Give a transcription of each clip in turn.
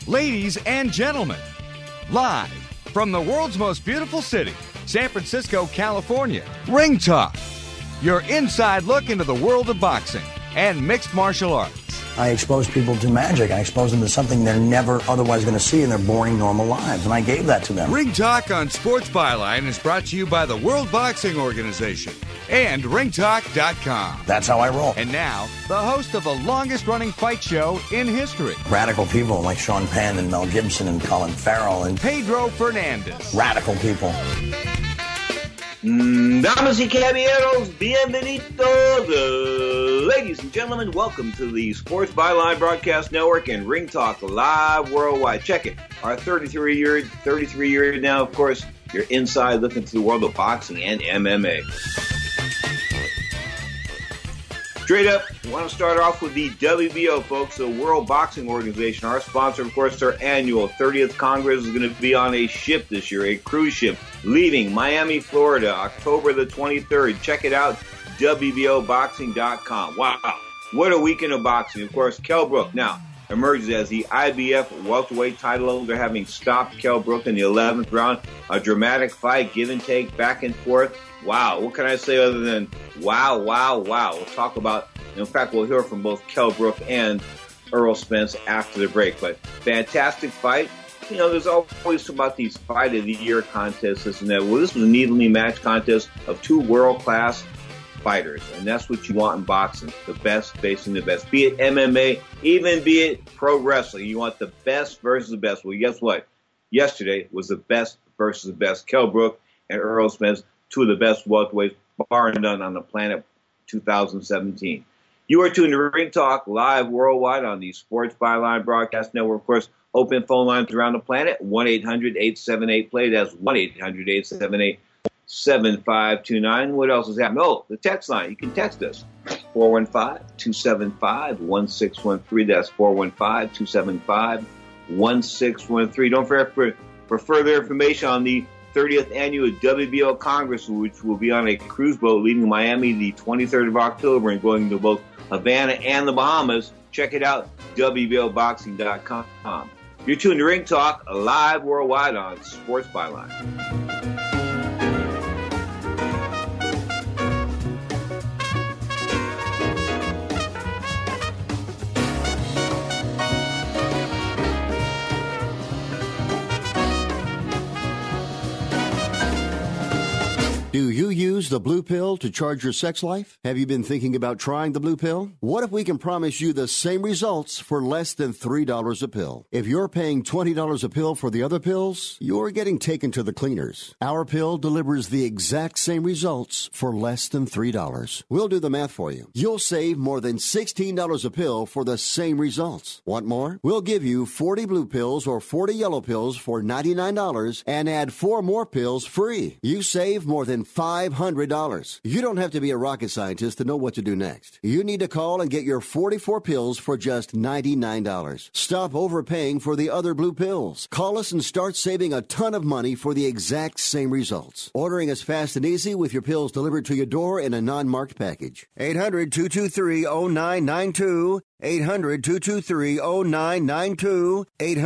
Ladies and gentlemen, live from the world's most beautiful city, San Francisco, California, Ring Talk, your inside look into the world of boxing and mixed martial arts. I expose people to magic. I expose them to something they're never otherwise going to see in their boring, normal lives, and I gave that to them. Ring Talk on Sports Byline is brought to you by the World Boxing Organization and ringtalk.com. That's how I roll. And now, the host of the longest-running fight show in history. Radical people like Sean Penn and Mel Gibson and Colin Farrell and Pedro Fernandez. Radical people. Damas y caballeros, bienvenidos. Ladies and gentlemen, welcome to the Sports Byline Broadcast Network and Ring Talk live worldwide. Check it. Our 33-year now, of course, you're inside looking to the world of boxing and MMA. Straight up, I want to start off with the WBO, folks, the World Boxing Organization. Our sponsor, of course, their annual 30th Congress is going to be on a ship this year, a cruise ship, leaving Miami, Florida, October the 23rd. Check it out, WBOboxing.com. Wow, what a weekend of boxing. Of course, Kell Brook now emerges as the IBF welterweight title holder, having stopped Kell Brook in the 11th round. A dramatic fight, give and take, back and forth. Wow, what can I say other than wow. We'll talk about, in fact, we'll hear from both Kell Brook and Errol Spence after the break. But fantastic fight. You know, there's always about these fight of the year contests, this and that. Well, this was an evenly matched contest of two world-class fighters, and that's what you want in boxing, the best facing the best. Be it MMA, even be it pro wrestling, you want the best versus the best. Well, guess what? Yesterday was the best versus the best. Kell Brook and Errol Spence, two of the best welterweights, bar none, on the planet 2017. You are tuned to Ring Talk live worldwide on the Sports Byline Broadcast Network. Of course, open phone lines around the planet, 1-800-878-PLAY. That's 1-800-878-7529. What else is happening? Oh, the text line. You can text us, 415-275-1613. That's 415-275-1613. Don't forget, for further information on the 30th Annual WBO Congress, which will be on a cruise boat leaving Miami the 23rd of October and going to both Havana and the Bahamas. Check it out, WBOboxing.com. You're tuned to Ring Talk live worldwide on Sports Byline. Do you use the blue pill to charge your sex life? Have you been thinking about trying the blue pill? What if we can promise you the same results for less than $3 a pill? If you're paying $20 a pill for the other pills, you're getting taken to the cleaners. Our pill delivers the exact same results for less than $3. We'll do the math for you. You'll save more than $16 a pill for the same results. Want more? We'll give you 40 blue pills or 40 yellow pills for $99 and add 4 more pills free. You save more than $500. You don't have to be a rocket scientist to know what to do next. You need to call and get your 44 pills for just $99. Stop overpaying for the other blue pills. Call us and start saving a ton of money for the exact same results. Ordering is fast and easy with your pills delivered to your door in a non-marked package. 800-223-0992. 800-223-0992.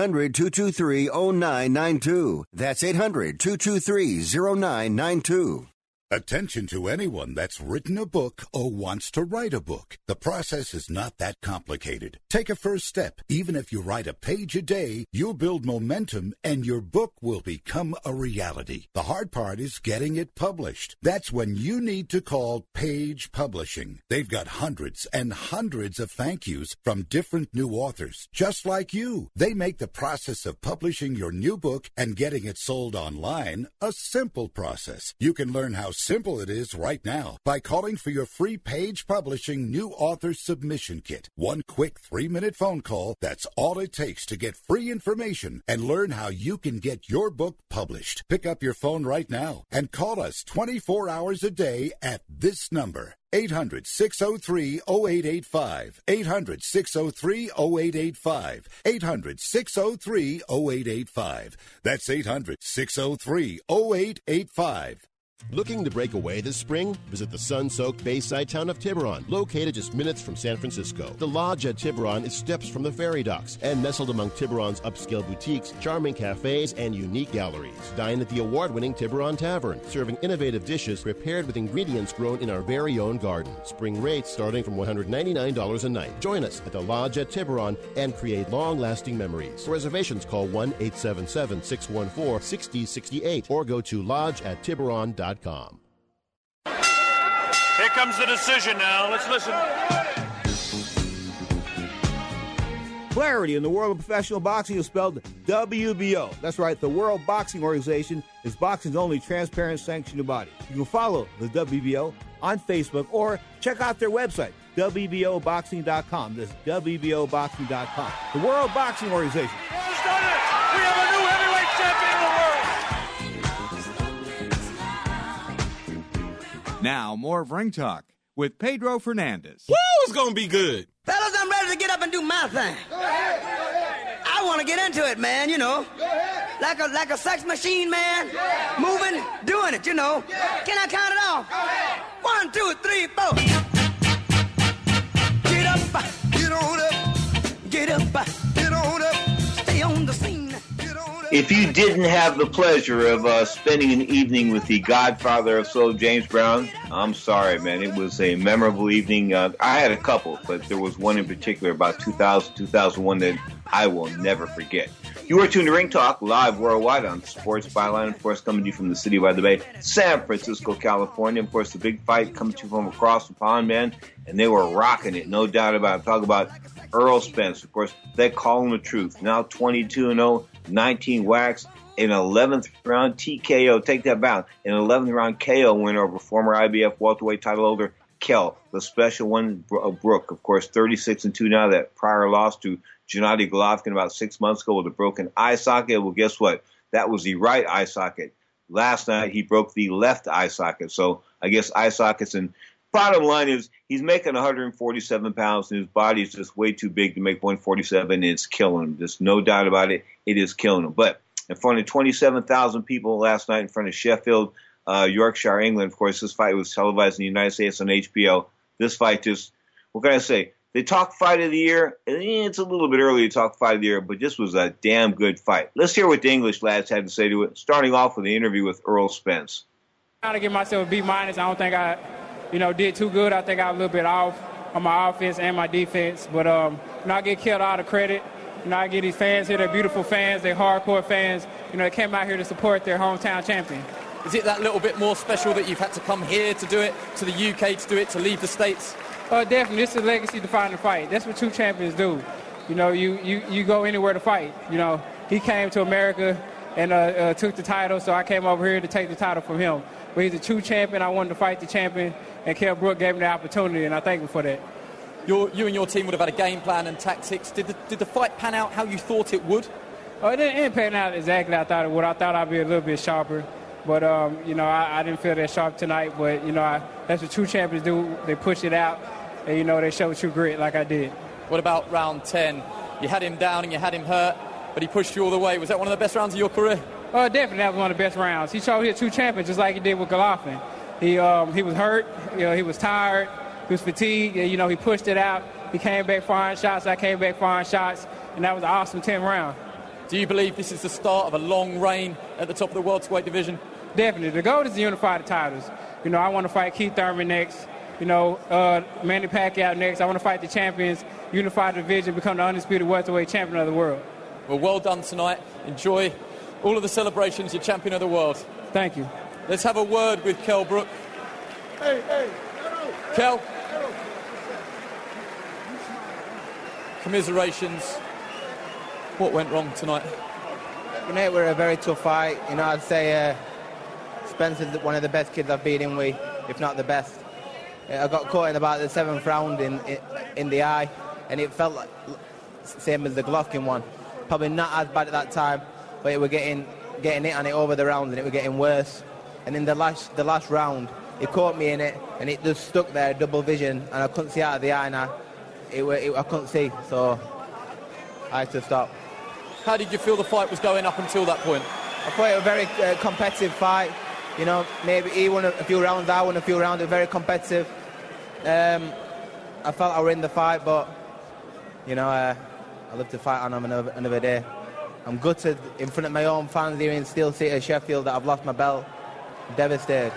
800-223-0992. That's 800-223-0992. Attention to anyone that's written a book or wants to write a book. The process is not that complicated. Take a first step. Even if you write a page a day, you'll build momentum and your book will become a reality. The hard part is getting it published. That's when you need to call Page Publishing. They've got hundreds and hundreds of thank yous from different new authors, just like you. They make the process of publishing your new book and getting it sold online a simple process. You can learn how simple it is right now by calling for your free Page Publishing New Author Submission Kit. One quick 3-minute phone call, that's all it takes to get free information and learn how you can get your book published. Pick up your phone right now and call us 24 hours a day at this number. 800-603-0885. 800-603-0885. 800-603-0885. That's 800-603-0885. Looking to break away this spring? Visit the sun-soaked bayside town of Tiburon, located just minutes from San Francisco. The Lodge at Tiburon is steps from the ferry docks and nestled among Tiburon's upscale boutiques, charming cafes, and unique galleries. Dine at the award-winning Tiburon Tavern, serving innovative dishes prepared with ingredients grown in our very own garden. Spring rates starting from $199 a night. Join us at the Lodge at Tiburon and create long-lasting memories. For reservations, call 1-877-614-6068 or go to lodgeattiburon.com. Here comes the decision now. Let's listen. Clarity in the world of professional boxing is spelled WBO. That's right, the World Boxing Organization is boxing's only transparent sanctioned body. You can follow the WBO on Facebook or check out their website, WBOboxing.com. That's WBOboxing.com. The World Boxing Organization. Who's done it? We have a new heavyweight champion of the world. Now, more of Ring Talk with Pedro Fernandez. Woo, it's going to be good. Fellas, I'm ready to get up and do my thing. Go ahead. I want to get into it, man, you know. Like a sex machine, man. Moving, doing it, you know. Can I count it off? 1, 2, 3, 4. Get up, get on up. Get up, get on up. Stay on the scene. If you didn't have the pleasure of spending an evening with the godfather of soul, James Brown, I'm sorry, man. It was a memorable evening. I had a couple, but there was one in particular about 2000, 2001 that I will never forget. You are tuned to Ring Talk, live worldwide on Sports Byline, of course, coming to you from the city by the bay, San Francisco, California. Of course, the big fight coming to you from across the pond, man, and they were rocking it, no doubt about it. Talk about Earl Spence, of course, they call him the truth. Now 22-0, 19 whacks, an 11th round TKO. Take that back. An 11th round KO win over former IBF welterweight title holder Kell, the special one, Brooke. Of course, 36-2 now. That prior loss to Gennady Golovkin about 6 months ago with a broken eye socket. Well, guess what? That was the right eye socket. Last night, he broke the left eye socket. So I guess eye sockets. And bottom line is he's making 147 pounds, and his body is just way too big to make 147, and it's killing him. There's no doubt about it. It is killing him. But in front of 27,000 people last night in front of Sheffield, Yorkshire, England, of course, this fight was televised in the United States on HBO. This fight just, what can I say? They talk fight of the year. It's a little bit early to talk fight of the year, but this was a damn good fight. Let's hear what the English lads had to say to it, starting off with the interview with Earl Spence. I'm trying to give myself a B-. I don't think I did too good. I think I was a little bit off on my offense and my defense. But, I get killed all the credit. I get these fans here. They're beautiful fans. They're hardcore fans. They came out here to support their hometown champion. Is it that little bit more special that you've had to come here to do it, to the UK to do it, to leave the States? Definitely. This is a legacy-defining fight. That's what true champions do. You go anywhere to fight. He came to America and took the title, so I came over here to take the title from him. But he's a true champion. I wanted to fight the champion, and Kell Brook gave me the opportunity, and I thank him for that. You and your team would have had a game plan and tactics. Did the fight pan out how you thought it would? It didn't pan out exactly how I thought it would. I thought I'd be a little bit sharper. But, I didn't feel that sharp tonight. But, that's what true champions do. They push it out, and, they show true grit like I did. What about round 10? You had him down and you had him hurt, but he pushed you all the way. Was that one of the best rounds of your career? Definitely, that was one of the best rounds. He showed he a true champion, just like he did with Golovkin. He was hurt. He was tired. He was fatigued. He pushed it out. He came back firing shots. I came back firing shots, and that was an awesome 10th round. Do you believe this is the start of a long reign at the top of the welterweight division? Definitely. The goal is to unify the titles. I want to fight Keith Thurman next. Manny Pacquiao next. I want to fight the champions, unify the division, become the undisputed welterweight champion of the world. Well done tonight. Enjoy all of the celebrations. You're champion of the world. Thank you. Let's have a word with Kell Brook. Hey. Kell. Commiserations. What went wrong tonight? Tonight were a very tough fight. I'd say Spencer's one of the best kids I've beaten with, if not the best. I got caught in about the 7th round in the eye, and it felt like same as the Golovkin one. Probably not as bad at that time, but it were getting it on it over the rounds, and it were getting worse. And in the last round, it caught me in it, and it just stuck there, double vision, and I couldn't see out of the eye now. I couldn't see, so I had to stop. How did you feel the fight was going up until that point? I thought it was a very competitive fight. You know, maybe he won a few rounds, I won a few rounds. It was very competitive. I felt I were in the fight, but, you know, I love to fight on another day. I'm gutted in front of my own fans here in Steel City, Sheffield, that I've lost my belt. I'm devastated.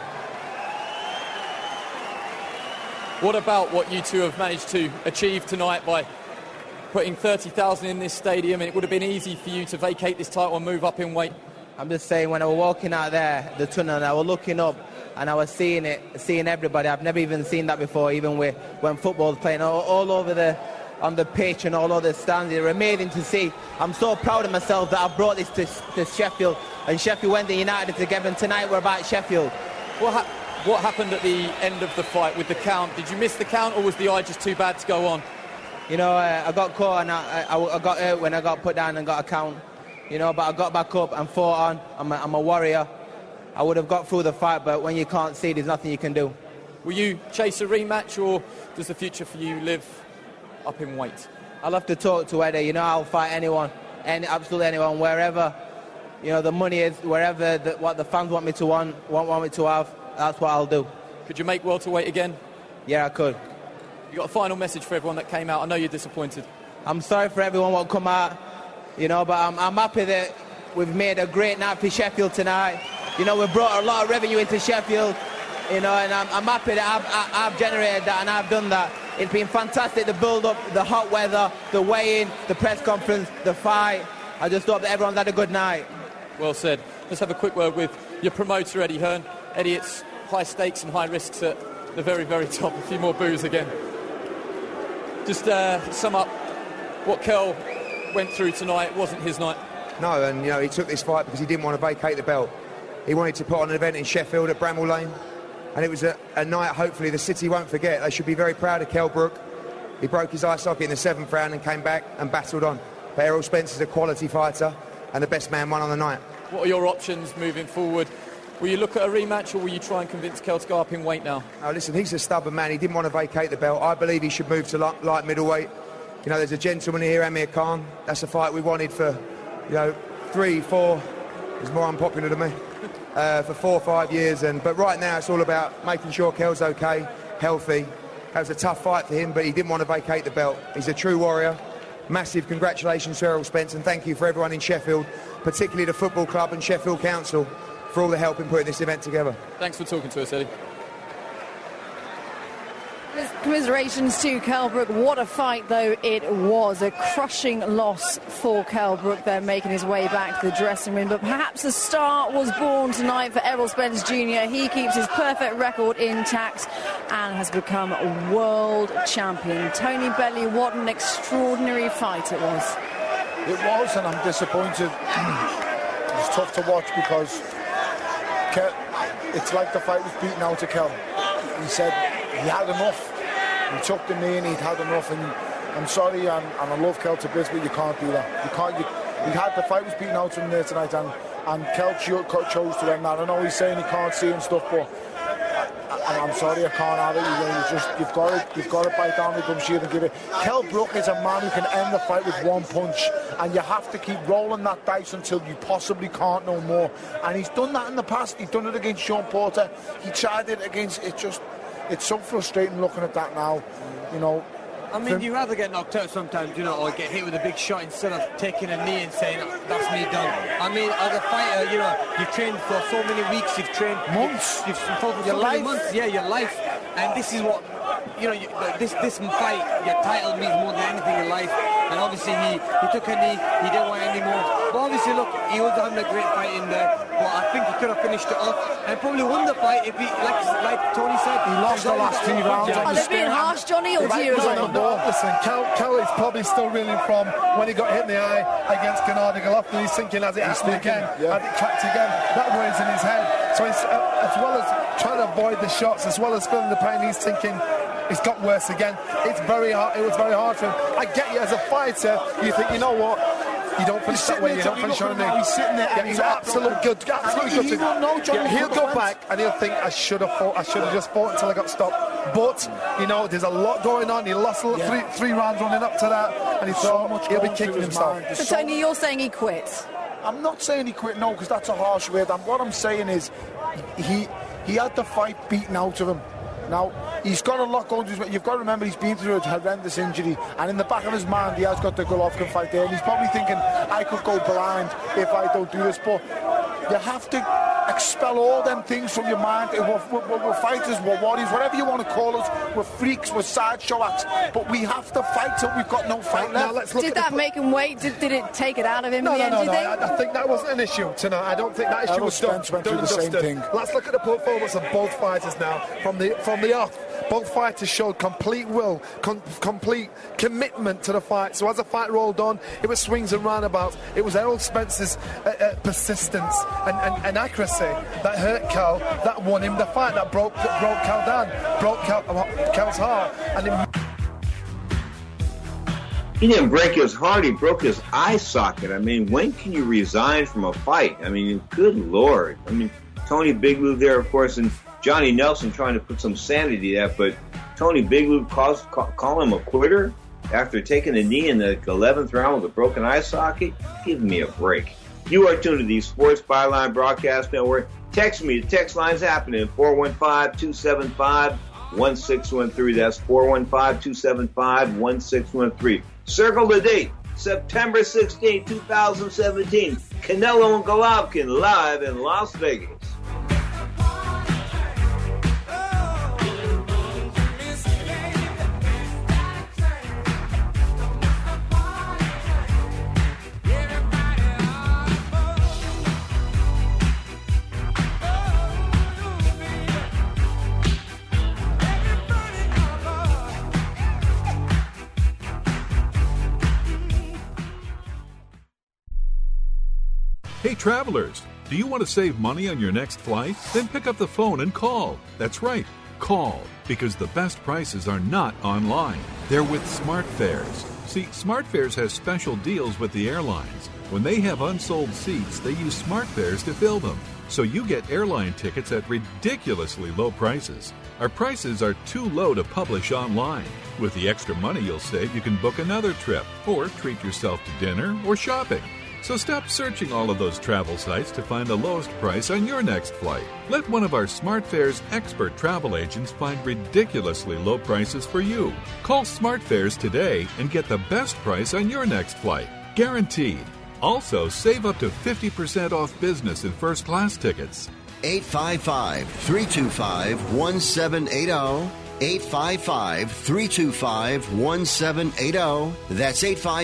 What about what you two have managed to achieve tonight by putting 30,000 in this stadium? And it would have been easy for you to vacate this title and move up in weight. I'm just saying, when I was walking out there, the tunnel, and I was looking up and I was seeing everybody. I've never even seen that before, even when football's playing all over on the pitch and all over the stands. It's amazing to see. I'm so proud of myself that I've brought this to Sheffield, and Sheffield Wednesday United together, and tonight we're about Sheffield. What happened at the end of the fight with the count? Did you miss the count, or was the eye just too bad to go on? You know, I got caught and I got hurt when I got put down and got a count. You know, but I got back up and fought on. I'm a warrior. I would have got through the fight, but when you can't see, there's nothing you can do. Will you chase a rematch, or does the future for you live up in weight? I'll have to talk to Eddie. You know, I'll fight anyone, absolutely anyone, wherever, you know, the money is, wherever what the fans want me to want me to have. That's what I'll do. Could you make welterweight again? Yeah, I could. You got a final message for everyone that came out? I know you're disappointed. I'm sorry for everyone what come out, you know, but I'm happy that we've made a great night for Sheffield tonight. You know, we've brought a lot of revenue into Sheffield, you know, and I'm happy that I've generated that and I've done that. It's been fantastic, the build-up, the hot weather, the weigh-in, the press conference, the fight. I just hope that everyone's had a good night. Well said. Let's have a quick word with your promoter, Eddie Hearn. Eddie, it's high stakes and high risks at the very, very top. A few more boos again. Just sum up what Kel went through tonight. It wasn't his night. No, and you know, he took this fight because he didn't want to vacate the belt. He wanted to put on an event in Sheffield at Bramall Lane, and it was a night hopefully the city won't forget. They should be very proud of Kell Brook. He broke his eye socket in the 7th round and came back and battled on. But Errol Spencer's a quality fighter, and the best man won on the night. What are your options moving forward? Will you look at a rematch, or will you try and convince Kell to go up in weight now? No, listen, he's a stubborn man. He didn't want to vacate the belt. I believe he should move to light middleweight. You know, there's a gentleman here, Amir Khan. That's a fight we wanted for, you know, 3, 4. He's more unpopular than me. For 4 or 5 years. But right now it's all about making sure Kell's okay, healthy. That was a tough fight for him, but he didn't want to vacate the belt. He's a true warrior. Massive congratulations to Errol Spence, and thank you for everyone in Sheffield, particularly the football club and Sheffield Council, for all the help in putting this event together. Thanks for talking to us, Eddie. Commiserations to Kell Brook. What a fight, though, it was. A crushing loss for Kell Brook there, making his way back to the dressing room. But perhaps a star was born tonight for Errol Spence Jr. He keeps his perfect record intact and has become a world champion. Tony Bellew, what an extraordinary fight it was. It was, and I'm disappointed. It was tough to watch because it's like the fight was beaten out of Kell. He said he had enough. He took the knee and he'd had enough. And I'm sorry, and I love Kell to bits, but you can't do that. You can't. He had the fight was beaten out of him there tonight, and Kell chose to end that. I know he's saying he can't see and stuff, but I'm sorry, I can't have it. You've got to bite down the gum shield and give it. Kell Brook is a man who can end the fight with one punch, and you have to keep rolling that dice until you possibly can't no more. And he's done that in the past. He's done it against Sean Porter. He tried it against. It's so frustrating looking at that now. You know. I mean, you'd rather get knocked out sometimes, you know, or get hit with a big shot instead of taking a knee and saying, that's me done. I mean, as a fighter, you know, you've trained for so many weeks, you've trained months. You've fought for so many months. Yeah, your life. And this is what, you know, this fight, your title means more than anything in life. And obviously he took a knee, he didn't want any more. But obviously, look, he was having a great fight in there. But I think he could have finished it off and probably won the fight if he, like Tony said, he lost the last 3 rounds. Are they being harsh, Johnny, or do you? Listen, Kell is probably still reeling from when he got hit in the eye against Gennady Golovkin. He's thinking, has it happened again? Has it cracked again? That weighs in his head. So it's, as well as trying to avoid the shots, as well as feeling the pain, he's thinking, it's got worse again. It's very hard. It was very hard for him. I get you, as a fighter, you think, you know what? You don't finish that way. You don't finish on me. He's sitting there. Yeah, he's absolutely good. Absolutely good. He'll go back and he'll think, I should have fought. I should have just fought until I got stopped. But you know, there's a lot going on. He lost three rounds running up to that, and he'll be kicking himself. So Tony, you're saying he quit? I'm not saying he quit, no, because that's a harsh word. What I'm saying is, he had the fight beaten out of him. Now, he's got a lot going to his way. You've got to remember he's been through a horrendous injury, and in the back of his mind, he has got the Golovkin fight there, and he's probably thinking, I could go blind if I don't do this, but you have to expel all them things from your mind. We're fighters, we're warriors, whatever you want to call us. We're freaks, we're sideshow acts, but we have to fight till we've got no fight left. Did that make him wait? Did it take it out of him in the end, do you think? I think that wasn't an issue tonight. I don't think that issue was done and dusted. Let's look at the performance of both fighters now. From the off, both fighters showed complete will, complete commitment to the fight. So as the fight rolled on, it was swings and roundabouts. It was Errol Spence's persistence and accuracy that hurt Cal, that won him the fight, that broke Cal down, broke Cal's heart. And he didn't break his heart, he broke his eye socket. I mean, when can you resign from a fight? I mean, good Lord. I mean, Tony Big Lou there, of course, and Johnny Nelson trying to put some sanity to that, but Tony Big Lou call him a quitter after taking a knee in the 11th round with a broken eye socket? Give me a break. You are tuned to the Sports Byline Broadcast Network. Text me. The text line's happening. 415-275-1613. That's 415-275-1613. Circle the date. September 16, 2017. Canelo and Golovkin live in Las Vegas. Hey travelers, do you want to save money on your next flight? Then pick up the phone and call. That's right, call, because the best prices are not online. They're with SmartFares. See, SmartFares has special deals with the airlines. When they have unsold seats, they use SmartFares to fill them. So you get airline tickets at ridiculously low prices. Our prices are too low to publish online. With the extra money you'll save, you can book another trip or treat yourself to dinner or shopping. So stop searching all of those travel sites to find the lowest price on your next flight. Let one of our SmartFares expert travel agents find ridiculously low prices for you. Call SmartFares today and get the best price on your next flight. Guaranteed. Also, save up to 50% off business and first class tickets. 855-325-1780. 855-325-1780. That's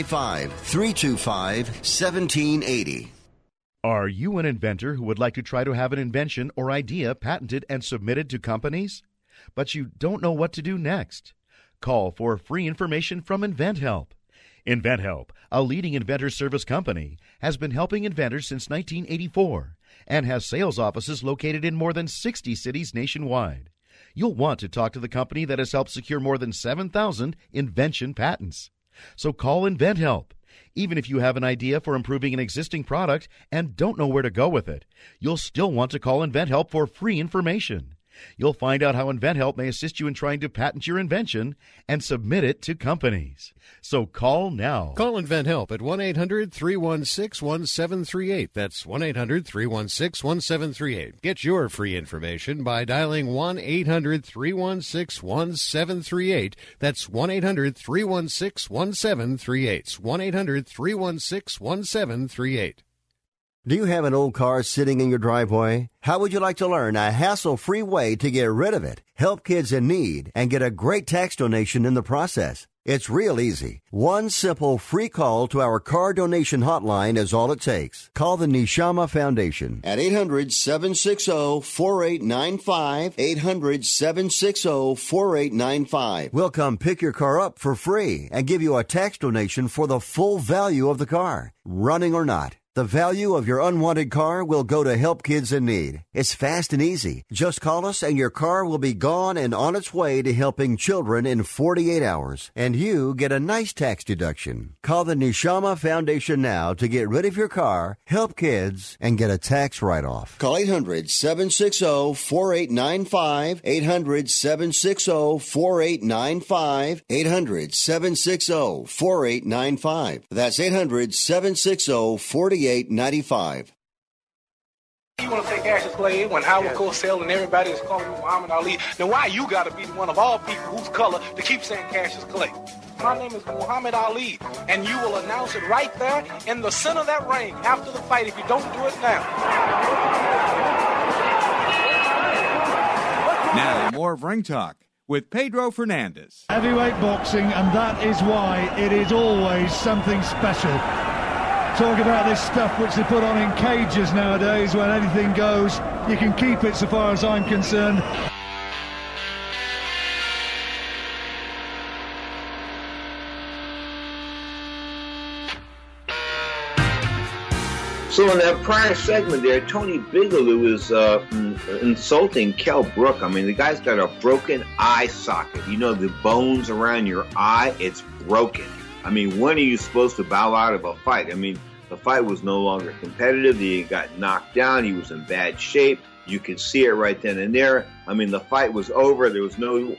855-325-1780. Are you an inventor who would like to try to have an invention or idea patented and submitted to companies, but you don't know what to do next? Call for free information from InventHelp. InventHelp, a leading inventor service company, has been helping inventors since 1984 and has sales offices located in more than 60 cities nationwide. You'll want to talk to the company that has helped secure more than 7,000 invention patents. So call InventHelp. Even if you have an idea for improving an existing product and don't know where to go with it, you'll still want to call InventHelp for free information. You'll find out how InventHelp may assist you in trying to patent your invention and submit it to companies. So call now. Call InventHelp at 1-800-316-1738. That's 1-800-316-1738. Get your free information by dialing 1-800-316-1738. That's 1-800-316-1738. 1-800-316-1738. Do you have an old car sitting in your driveway? How would you like to learn a hassle-free way to get rid of it, help kids in need, and get a great tax donation in the process? It's real easy. One simple free call to our car donation hotline is all it takes. Call the Neshama Foundation at 800-760-4895, 800-760-4895. We'll come pick your car up for free and give you a tax donation for the full value of the car, running or not. The value of your unwanted car will go to help kids in need. It's fast and easy. Just call us and your car will be gone and on its way to helping children in 48 hours. And you get a nice tax deduction. Call the Neshama Foundation now to get rid of your car, help kids, and get a tax write-off. Call 800-760-4895, 800-760-4895, 800-760-4895. That's 800-760-4895. You want to say Cassius Clay when Howard Cosell and everybody is calling you Muhammad Ali. Then why you got to be the one of all people whose color to keep saying Cassius Clay? My name is Muhammad Ali, and you will announce it right there in the center of that ring after the fight if you don't do it now. Now, more of Ring Talk with Pedro Fernandez. Heavyweight boxing, and that is why it is always something special. Talk about this stuff which they put on in cages nowadays when anything goes. You can keep it so far as I'm concerned. So in that prior segment there, Tony Bigelow is insulting Kell Brook. I mean, the guy's got a broken eye socket. You know, the bones around your eye, it's broken. I mean, when are you supposed to bow out of a fight? I mean, the fight was no longer competitive. He got knocked down. He was in bad shape. You could see it right then and there. I mean, the fight was over. There was no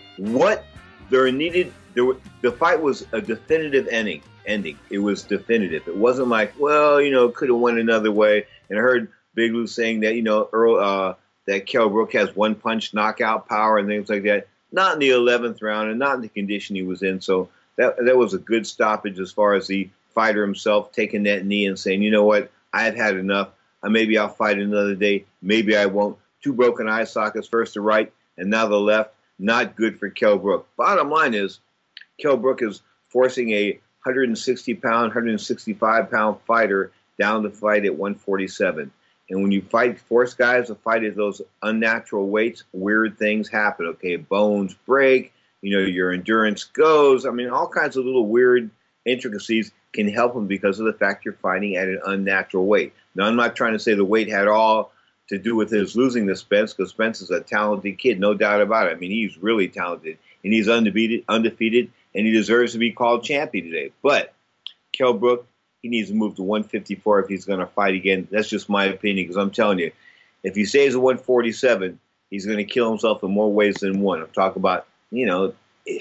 the fight was a definitive ending. It was definitive. It wasn't like, well, you know, could have went another way. And I heard Bigelow saying that, you know, that Kell Brook has one punch knockout power and things like that. Not in the 11th round and not in the condition he was in. So that was a good stoppage as far as the fighter himself taking that knee and saying, you know what, I've had enough. Maybe I'll fight another day. Maybe I won't. 2 broken eye sockets, first the right and now the left. Not good for Kell Brook. Bottom line is, Kell Brook is forcing a 160-pound, 165-pound fighter down to fight at 147. And when you force guys to fight at those unnatural weights, weird things happen, okay? Bones break, you know, your endurance goes. I mean, all kinds of little weird intricacies can help them because of the fact you're fighting at an unnatural weight. Now, I'm not trying to say the weight had all to do with his losing to Spence, because Spence is a talented kid, no doubt about it. I mean, he's really talented, and he's undefeated, and he deserves to be called champion today. But Kell Brook, he needs to move to 154 if he's going to fight again. That's just my opinion, because I'm telling you, if he stays at 147, he's going to kill himself in more ways than one. I'm talking about, you know,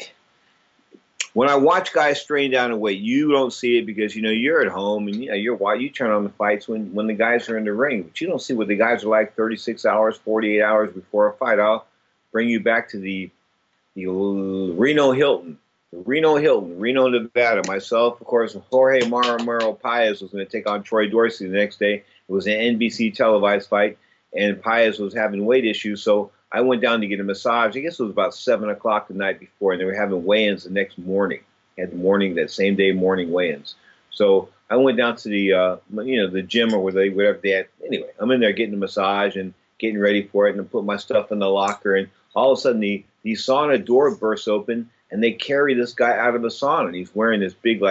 when I watch guys strain down a weight, you don't see it because, you know, you're at home and, you know, you turn on the fights when the guys are in the ring. But you don't see what the guys are like 36 hours, 48 hours before a fight. I'll bring you back to the Reno Hilton, Reno, Nevada. Myself, of course, Jorge Maromero Paez was going to take on Troy Dorsey the next day. It was an NBC televised fight, and Paez was having weight issues, so I went down to get a massage. I guess it was about 7 o'clock the night before, and they were having weigh-ins the next morning. That same day morning weigh-ins. So I went down to the gym or whatever they had. Anyway, I'm in there getting a massage and getting ready for it, and I put my stuff in the locker, and all of a sudden the sauna door bursts open, and they carry this guy out of the sauna, and he's wearing this big,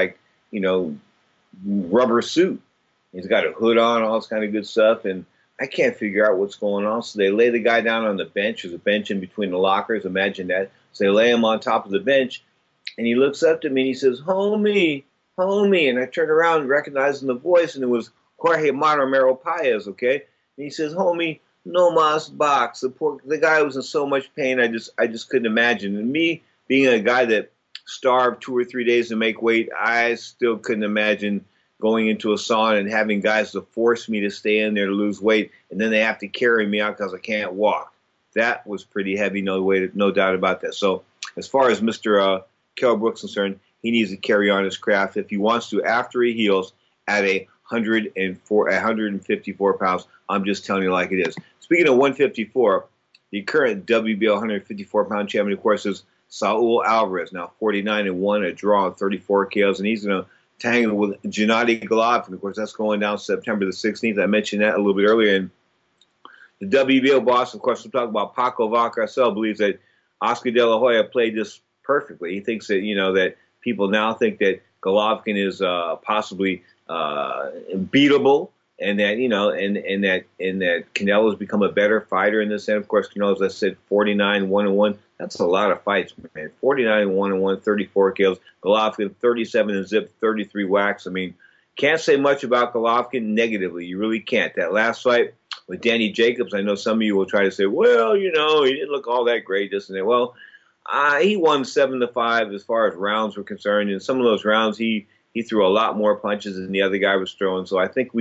rubber suit. He's got a hood on, all this kind of good stuff, and I can't figure out what's going on. So they lay the guy down on the bench. There's a bench in between the lockers. Imagine that. So they lay him on top of the bench, and he looks up to me, and he says, homie. And I turned around, recognizing the voice, and it was Jorge Maromero Paez, okay? And he says, homie, no mas box. The guy was in so much pain, I just couldn't imagine. And me being a guy that starved 2 or 3 days to make weight, I still couldn't imagine going into a sauna and having guys to force me to stay in there to lose weight, and then they have to carry me out because I can't walk. That was pretty heavy, no doubt about that. So as far as Mr. Kell Brook's concerned, he needs to carry on his craft if he wants to after he heals at 154 pounds. I'm just telling you like it is. Speaking of 154, the current WBO 154-pound champion, of course, is Saul Alvarez, now 49-1, a draw on 34 KOs, and he's going to tangle with Gennady Golovkin. Of course, that's going down September the 16th. I mentioned that a little bit earlier. And the WBO boss, of course, we're talking about Paco Valcarcel, believes that Oscar De La Hoya played this perfectly. He thinks that, that people now think that Golovkin is possibly beatable, and that, and that Canelo's become a better fighter in this end. Of course, Canelo's, as I said, 49-1-1. That's a lot of fights, man. 49-1-1, 34 kills. Golovkin, 37-0, 33 whacks. I mean, can't say much about Golovkin negatively. You really can't. That last fight with Danny Jacobs, I know some of you will try to say, well, he didn't look all that great, this and that. Well, he won 7-5 as far as rounds were concerned. And some of those rounds, he threw a lot more punches than the other guy was throwing. So I think we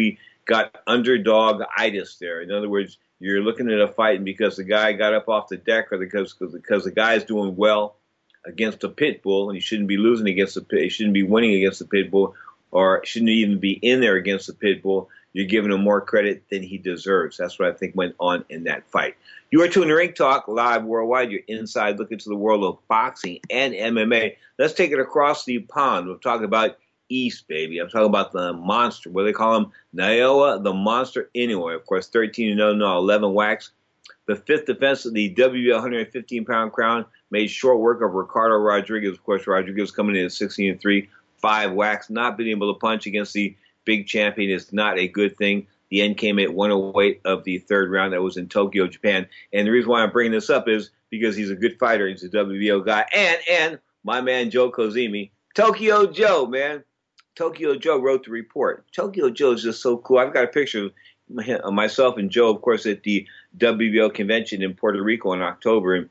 got underdog-itis there. In other words, you're looking at a fight, and because the guy got up off the deck, or because the guy's doing well against a pit bull, and he shouldn't be losing against the pit, he shouldn't be winning against the pit bull, or shouldn't even be in there against the pit bull, you're giving him more credit than he deserves. That's what I think went on in that fight. You are tuned to Ring Talk live worldwide. You're inside looking to the world of boxing and MMA. Let's take it across the pond. We'll talk about East, baby. I'm talking about the monster. What do they call him? Naoya, the monster Inoue. Of course, 13-0, no, 11 whacks. The fifth defense of the WBO 115-pound crown made short work of Ricardo Rodriguez. Of course, Rodriguez coming in at 16-3, 5 whacks. Not being able to punch against the big champion is not a good thing. The end came at 108 of the third round. That was in Tokyo, Japan. And the reason why I'm bringing this up is because he's a good fighter. He's a WBO guy. And my man Joe Kozimi, Tokyo Joe, man. Tokyo Joe wrote the report. Tokyo Joe is just so cool. I've got a picture of myself and Joe, of course, at the WBO convention in Puerto Rico in October. And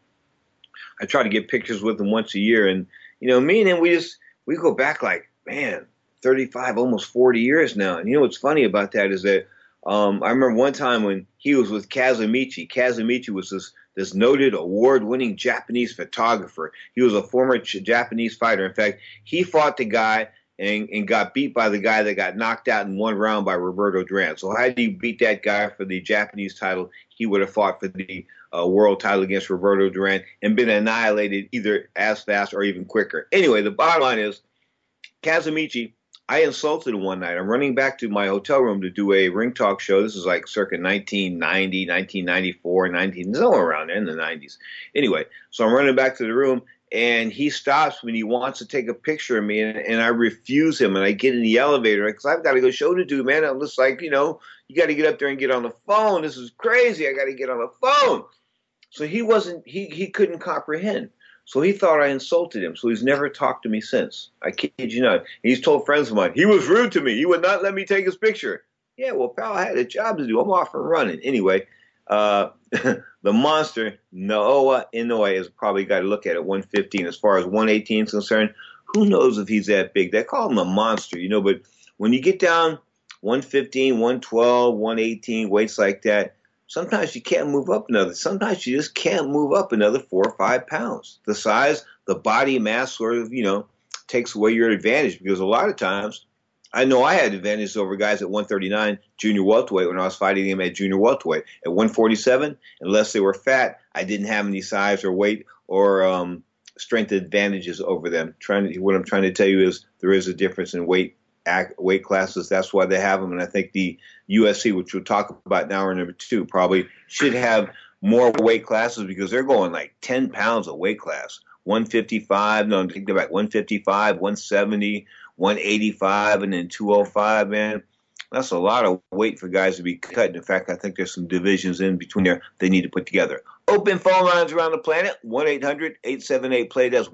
I try to get pictures with him once a year. And, you know, me and him, we go back like, man, 35, almost 40 years now. And you know what's funny about that is that I remember one time when he was with Kazamichi. Kazamichi was this noted award-winning Japanese photographer. He was a former Japanese fighter. In fact, he fought the guy and got beat by the guy that got knocked out in one round by Roberto Duran. So how do you beat that guy for the Japanese title? He would have fought for the world title against Roberto Duran and been annihilated either as fast or even quicker. Anyway, the bottom line is, Kazamichi, I insulted him one night. I'm running back to my hotel room to do a Ring Talk show. This is like circa 1990, 1994, somewhere around there in the 90s. Anyway, so I'm running back to the room, and he stops when he wants to take a picture of me, and I refuse him, and I get in the elevator because I've got to go show to do, man. I'm just like, you know, you got to get up there and get on the phone. This is crazy. I got to get on the phone. So he couldn't comprehend. So he thought I insulted him. So he's never talked to me since. I kid you not. He's told friends of mine, he was rude to me. He would not let me take his picture. Yeah, well, pal, I had a job to do. I'm off and running. Anyway, the monster, Naoya Inoue, is probably got to look at 115. As far as 118 is concerned, who knows if he's that big? They call him a monster, you know, but when you get down 115, 112, 118, weights like that, sometimes you can't move up another. Sometimes you just can't move up another 4 or 5 pounds. The size, the body mass sort of, you know, takes away your advantage because a lot of times, I know I had advantage over guys at 139 junior welterweight when I was fighting them at junior welterweight. At 147, unless they were fat, I didn't have any size or weight or strength advantages over them. What I'm trying to tell you is there is a difference in weight classes. That's why they have them. And I think the UFC, which we'll talk about now in number 2, probably should have more weight classes because they're going like 10 pounds a weight class. 155, no, take that back, 155, 170, 185, and then 205, man. That's a lot of weight for guys to be cut. In fact, I think there's some divisions in between there they need to put together. Open phone lines around the planet, 1-800-878-PLAY. That's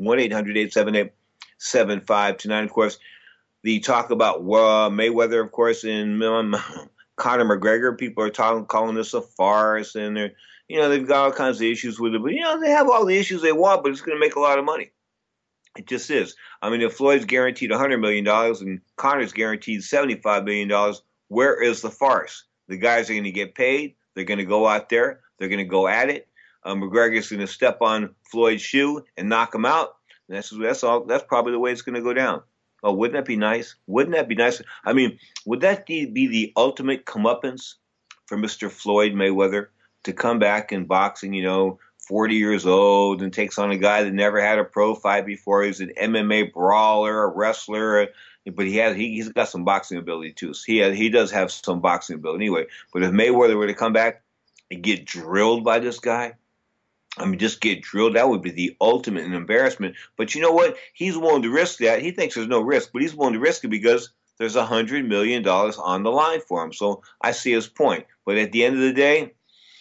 1-800-878-7529. Of course, the talk about Mayweather, of course, and Conor McGregor. People are calling this a farce, and they've got all kinds of issues with it. But they have all the issues they want, but it's going to make a lot of money. It just is. I mean, if Floyd's guaranteed $100 million and Conor's guaranteed $75 million, where is the farce? The guys are going to get paid. They're going to go out there. They're going to go at it. McGregor's going to step on Floyd's shoe and knock him out. And that's all. That's probably the way it's going to go down. Oh, wouldn't that be nice? Wouldn't that be nice? I mean, would that be the ultimate comeuppance for Mr. Floyd Mayweather to come back in boxing, 40 years old and takes on a guy that never had a pro fight before? He's an MMA brawler, a wrestler, but he's got some boxing ability too. So he does have some boxing ability anyway. But if Mayweather were to come back and get drilled by this guy, just get drilled, that would be the ultimate embarrassment. But you know what? He's willing to risk that. He thinks there's no risk, but he's willing to risk it because there's $100 million on the line for him. So I see his point. But at the end of the day,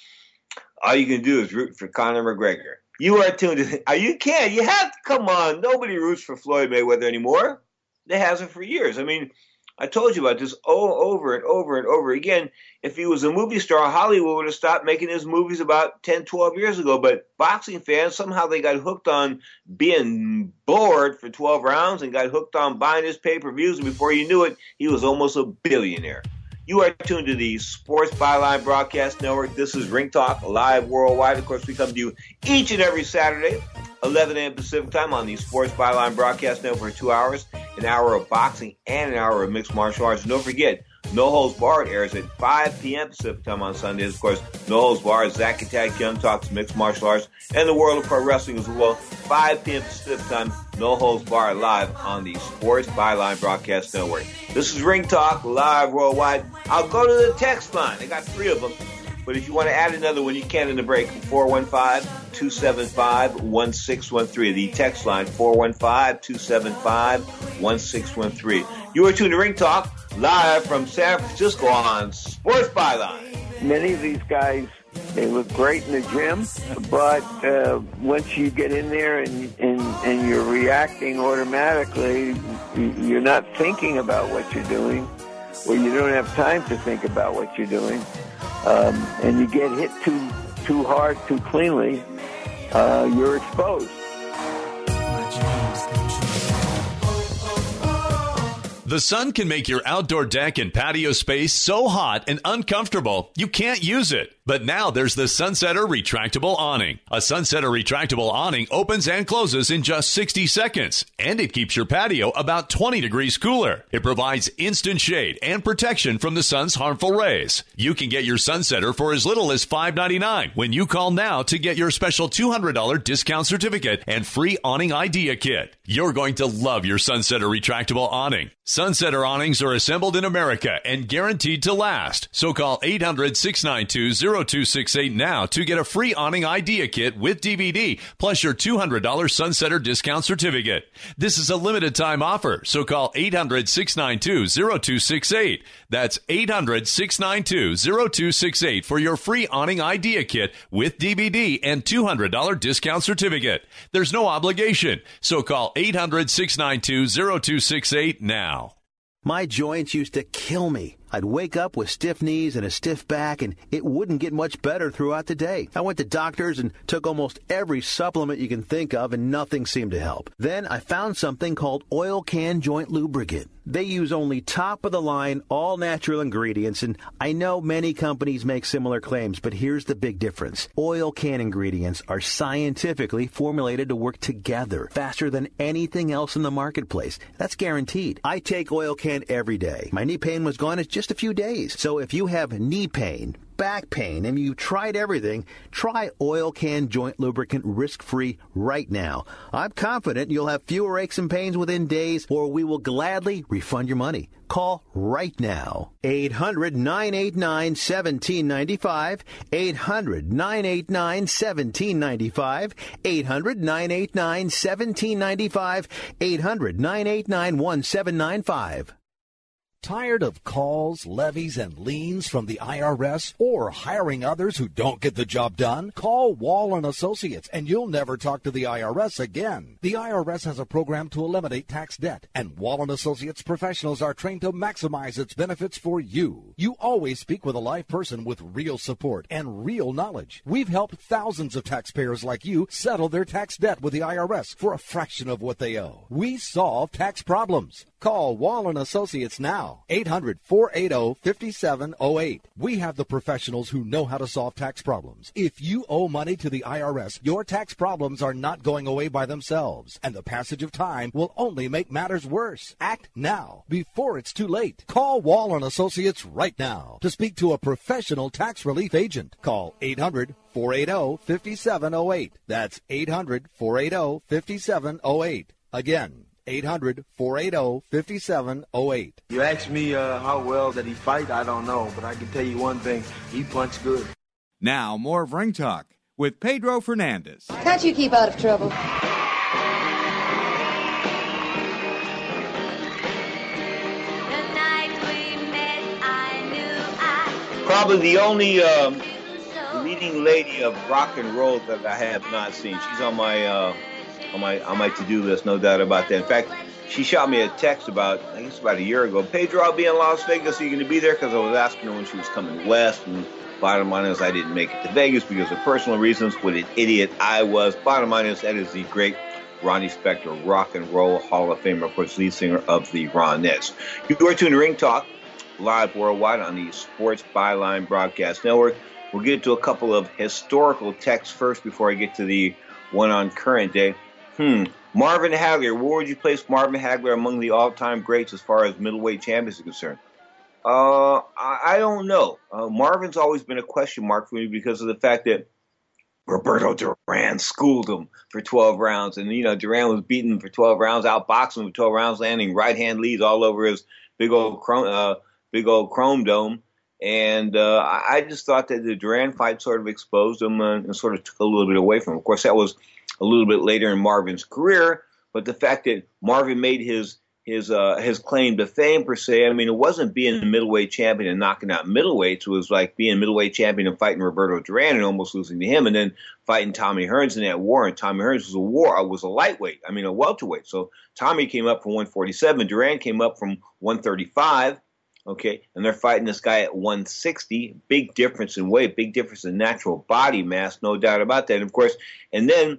all you can do is root for Conor McGregor. You are tuned in. You can't. You have to. Come on. Nobody roots for Floyd Mayweather anymore. They hasn't for years. I mean, I told you about this over and over and over again. If he was a movie star, Hollywood would have stopped making his movies about 10, 12 years ago. But boxing fans, somehow they got hooked on being bored for 12 rounds and got hooked on buying his pay-per-views. And before you knew it, he was almost a billionaire. You are tuned to the Sports Byline Broadcast Network. This is Ring Talk, live worldwide. Of course, we come to you each and every Saturday, 11 a.m. Pacific time on the Sports Byline Broadcast Network for 2 hours, an hour of boxing and an hour of mixed martial arts. And don't forget, No Holds Barred airs at 5 p.m. Pacific time on Sundays. Of course, No Holds Barred, Zach Attack Young talks mixed martial arts and the world of pro wrestling as well. 5 p.m. Pacific time, No Holds Barred live on the Sports Byline Broadcast Network. This is Ring Talk, live worldwide. I'll go to the text line. I got 3 of them. But if you want to add another one, you can in the break. 415-275-1613. The text line, 415-275-1613. You are tuned to Ring Talk, live from San Francisco on Sports Byline. Many of these guys, they look great in the gym, but once you get in there and you're reacting automatically, you're not thinking about what you're doing, or you don't have time to think about what you're doing, and you get hit too hard, too cleanly, you're exposed. The sun can make your outdoor deck and patio space so hot and uncomfortable you can't use it. But now there's the Sunsetter Retractable Awning. A Sunsetter Retractable Awning opens and closes in just 60 seconds, and it keeps your patio about 20 degrees cooler. It provides instant shade and protection from the sun's harmful rays. You can get your Sunsetter for as little as $5.99 when you call now to get your special $200 discount certificate and free awning idea kit. You're going to love your Sunsetter Retractable Awning. Sunsetter awnings are assembled in America and guaranteed to last. So call 800-692-0268 now to get a free awning idea kit with DVD plus your $200 Sunsetter discount certificate. This is a limited time offer, so call 800-692-0268. That's 800-692-0268 for your free awning idea kit with DVD and $200 discount certificate. There's no obligation, so call 800-692-0268 now. My joints used to kill me. I'd wake up with stiff knees and a stiff back, and it wouldn't get much better throughout the day. I went to doctors and took almost every supplement you can think of, and nothing seemed to help. Then I found something called Oil Can Joint Lubricant. They use only top-of-the-line, all-natural ingredients, and I know many companies make similar claims, but here's the big difference. Oil Can ingredients are scientifically formulated to work together faster than anything else in the marketplace. That's guaranteed. I take Oil Can every day. My knee pain was gone in just a few days. So if you have knee pain, back pain, and you tried everything, try Oil Can Joint Lubricant risk-free right now. I'm confident you'll have fewer aches and pains within days, or we will gladly refund your money. Call right now. 800-989-1795. 800-989-1795. 800-989-1795. 800-989-1795. Tired of calls, levies, and liens from the IRS, or hiring others who don't get the job done? Call Wall & Associates, and you'll never talk to the IRS again. The IRS has a program to eliminate tax debt, and Wall & Associates professionals are trained to maximize its benefits for you. You always speak with a live person with real support and real knowledge. We've helped thousands of taxpayers like you settle their tax debt with the IRS for a fraction of what they owe. We solve tax problems. Call Wall & Associates now, 800-480-5708. We have the professionals who know how to solve tax problems. If you owe money to the IRS, your tax problems are not going away by themselves, and the passage of time will only make matters worse. Act now, before it's too late. Call Wall & Associates right now to speak to a professional tax relief agent. Call 800-480-5708. That's 800-480-5708. Again, 800-480-5708. You ask me how well that he fight, I don't know, but I can tell you one thing, he punched good. Now, more of Ring Talk with Pedro Fernandez. Can't you keep out of trouble? Probably the only leading lady of rock and roll that I have not seen. She's on my to-do list, no doubt about that. In fact, she shot me a text about a year ago. Pedro, I'll be in Las Vegas. Are you going to be there? Because I was asking her when she was coming west. And bottom line is I didn't make it to Vegas because of personal reasons. What an idiot I was. Bottom line is that is the great Ronnie Spector, Rock and Roll Hall of Famer, of course, lead singer of the Ronettes. You are tuned to Ring Talk, live worldwide on the Sports Byline Broadcast Network. We'll get to a couple of historical texts first before I get to the one on current day. Marvin Hagler, where would you place Marvin Hagler among the all-time greats as far as middleweight champions are concerned? I don't know. Marvin's always been a question mark for me because of the fact that Roberto Duran schooled him for 12 rounds. And, Duran was beating him for 12 rounds, outboxing him for 12 rounds, landing right-hand leads all over his big old chrome dome. And I just thought that the Duran fight sort of exposed him and sort of took a little bit away from him. Of course, that was a little bit later in Marvin's career. But the fact that Marvin made his claim to fame, per se, I mean, it wasn't being a middleweight champion and knocking out middleweights. It was like being a middleweight champion and fighting Roberto Duran and almost losing to him, and then fighting Tommy Hearns in that war. And Tommy Hearns was a lightweight, a welterweight. So Tommy came up from 147. Duran came up from 135. Okay, and they're fighting this guy at 160. Big difference in weight, big difference in natural body mass, no doubt about that. And of course, and then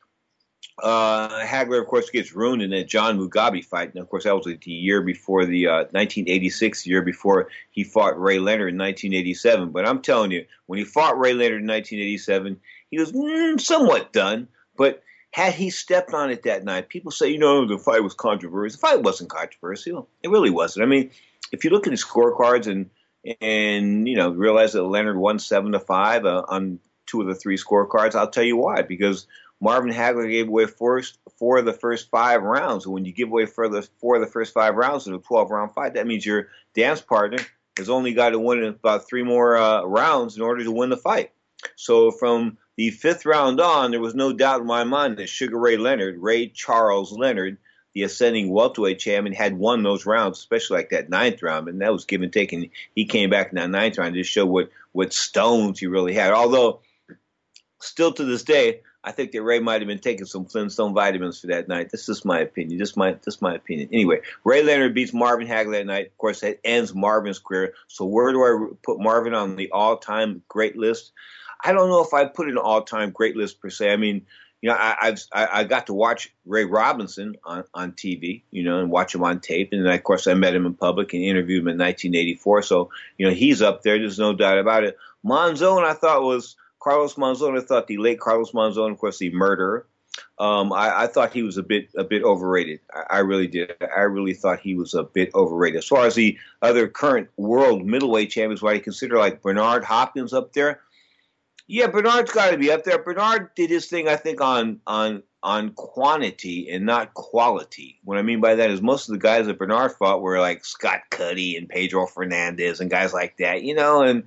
Hagler, of course, gets ruined in that John Mugabe fight. And, of course, that was the year before the 1986, year before he fought Ray Leonard in 1987. But I'm telling you, when he fought Ray Leonard in 1987, he was somewhat done. But had he stepped on it that night, people say, the fight was controversial. The fight wasn't controversial. It really wasn't. I mean, if you look at his scorecards and realize that Leonard won 7-5 on 2 of the 3 scorecards, I'll tell you why. Because Marvin Hagler gave away 4 of the first 5 rounds. And when you give away 4 of the first 5 rounds in a 12-round fight, that means your dance partner has only got to win about 3 more rounds in order to win the fight. So from the 5th round on, there was no doubt in my mind that Sugar Ray Leonard, Ray Charles Leonard, the ascending welterweight champion, had won those rounds, especially like that 9th round. And that was give and take. And he came back in that 9th round to show what stones he really had. Although, still to this day, I think that Ray might have been taking some Flintstone vitamins for that night. This is my opinion. Just my opinion. Anyway, Ray Leonard beats Marvin Hagler that night. Of course, that ends Marvin's career. So where do I put Marvin on the all-time great list? I don't know if I put an all-time great list per se. I mean, I got to watch Ray Robinson on TV, and watch him on tape. And then, of course, I met him in public and interviewed him in 1984. So, he's up there. There's no doubt about it. Monzon, Carlos Monzon. I thought the late Carlos Monzon, of course, the murderer. I thought he was a bit overrated. I really did. I really thought he was a bit overrated. As far as the other current world middleweight champions, what I consider like Bernard Hopkins up there. Yeah, Bernard's got to be up there. Bernard did his thing, I think, on quantity and not quality. What I mean by that is most of the guys that Bernard fought were like Scott Cuddy and Pedro Fernandez and guys like that, and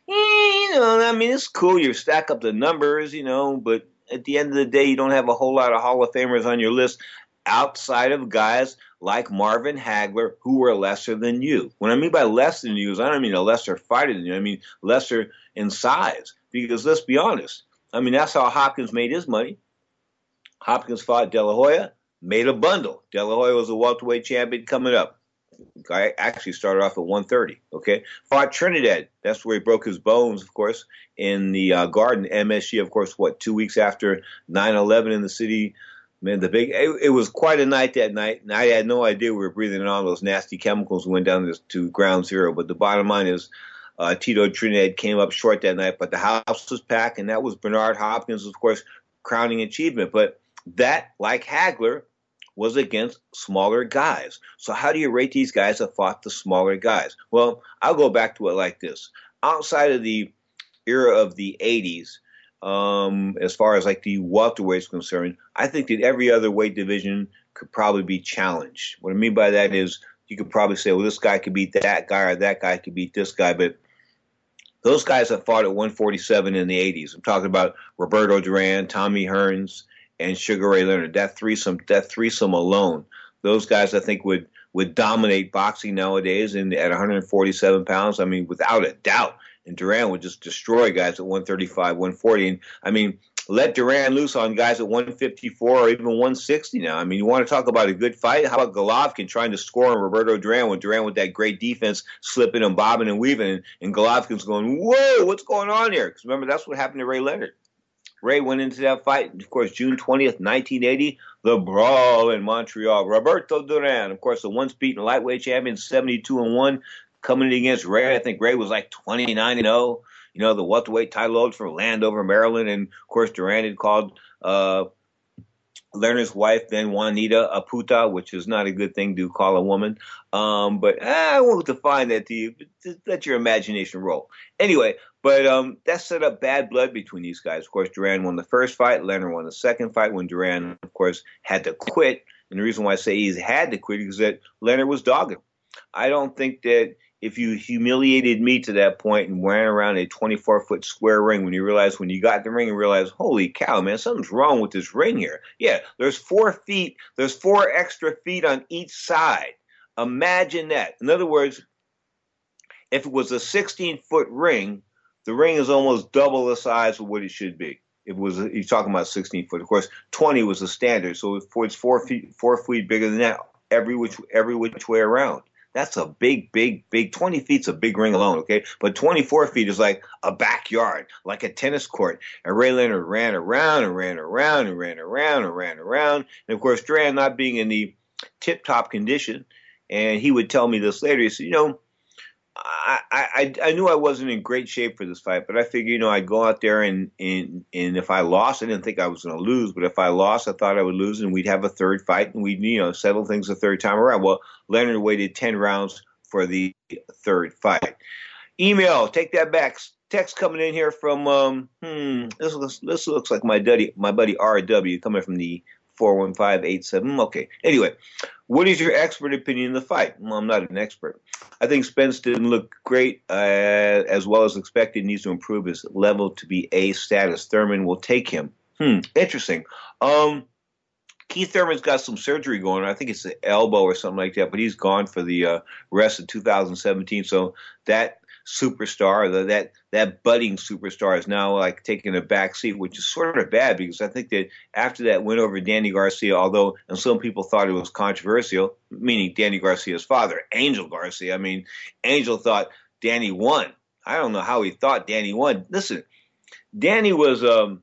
I mean, it's cool. You stack up the numbers, but at the end of the day, you don't have a whole lot of Hall of Famers on your list outside of guys like Marvin Hagler, who were lesser than you. What I mean by less than you is I don't mean a lesser fighter than you. I mean lesser in size. Because let's be honest, I mean, that's how Hopkins made his money. Hopkins fought De La Hoya, made a bundle. De La Hoya was a welterweight champion coming up. Guy actually started off at 130, okay? Fought Trinidad. That's where he broke his bones, of course, in the Garden, MSG, of course, 2 weeks after 9/11 in the city. Man, it was quite a night that night, and I had no idea we were breathing in all those nasty chemicals and went down to ground zero. But the bottom line is, Tito Trinidad came up short that night, but the house was packed, and that was Bernard Hopkins, of course, crowning achievement. But that, like Hagler, was against smaller guys. So how do you rate these guys that fought the smaller guys? Well, I'll go back to it like this. Outside of the era of the 80s, as far as like the welterweight is concerned, I think that every other weight division could probably be challenged. What I mean by that is you could probably say, well, this guy could beat that guy or that guy could beat this guy, but those guys that fought at 147 in the 80s, I'm talking about Roberto Duran, Tommy Hearns, and Sugar Ray Leonard. That threesome alone, those guys I think would dominate boxing nowadays at 147 pounds. I mean, without a doubt. And Duran would just destroy guys at 135, 140. And I mean, let Duran loose on guys at 154 or even 160 now. I mean, you want to talk about a good fight? How about Golovkin trying to score on Roberto Duran when Duran with that great defense slipping and bobbing and weaving, and Golovkin's going, whoa, what's going on here? Because remember, that's what happened to Ray Leonard. Ray went into that fight, of course, June 20th, 1980, the brawl in Montreal. Roberto Duran, of course, the once beaten lightweight champion, 72-1, coming in against Ray. I think Ray was like 29-0. You know, the welterweight title holder from Landover, Maryland. And, of course, Duran had called Lerner's wife then Juanita a puta, which is not a good thing to call a woman. But I won't define that to you. Just let your imagination roll. Anyway, but that set up bad blood between these guys. Of course, Duran won the first fight. Lerner won the second fight when Duran, of course, had to quit. And the reason why I say he's had to quit is that Lerner was dogging. I don't think that if you humiliated me to that point and ran around a 24-foot square ring when you got in the ring and realized, holy cow, man, something's wrong with this ring here. Yeah, there's 4 feet. There's 4 extra feet on each side. Imagine that. In other words, if it was a 16-foot ring, the ring is almost double the size of what it should be. It was, you're talking about 16 foot. Of course, 20 was the standard. So it's 4 feet bigger than that every which way around. That's a big 20 feet's a big ring alone, okay? But 24 feet is like a backyard, like a tennis court. And Ray Leonard ran around and ran around and ran around and ran around. And, of course, Duran not being in the tip-top condition, and he would tell me this later. He said, you know, I knew I wasn't in great shape for this fight, but I figured, you know, I'd go out there and if I lost, I didn't think I was going to lose, but if I lost, I thought I would lose, and we'd have a third fight, and we'd, you know, settle things a third time around. Well, Leonard waited 10 rounds for the third fight. Email, take that back. Text coming in here from this looks like my buddy RW coming from the 41587. Okay. Anyway, what is your expert opinion in the fight? Well, I'm not an expert. I think Spence didn't look great as well as expected. Needs to improve his level to be A status. Thurman will take him. Interesting. Keith Thurman's got some surgery going on. I think it's the elbow or something like that, but he's gone for the rest of 2017. So that superstar, that budding superstar, is now like taking a back seat, which is sort of bad because I think that after that win over Danny Garcia, although and some people thought it was controversial, meaning Danny Garcia's father, Angel Garcia. I mean, Angel thought Danny won. I don't know how he thought Danny won. Listen, Danny was. Have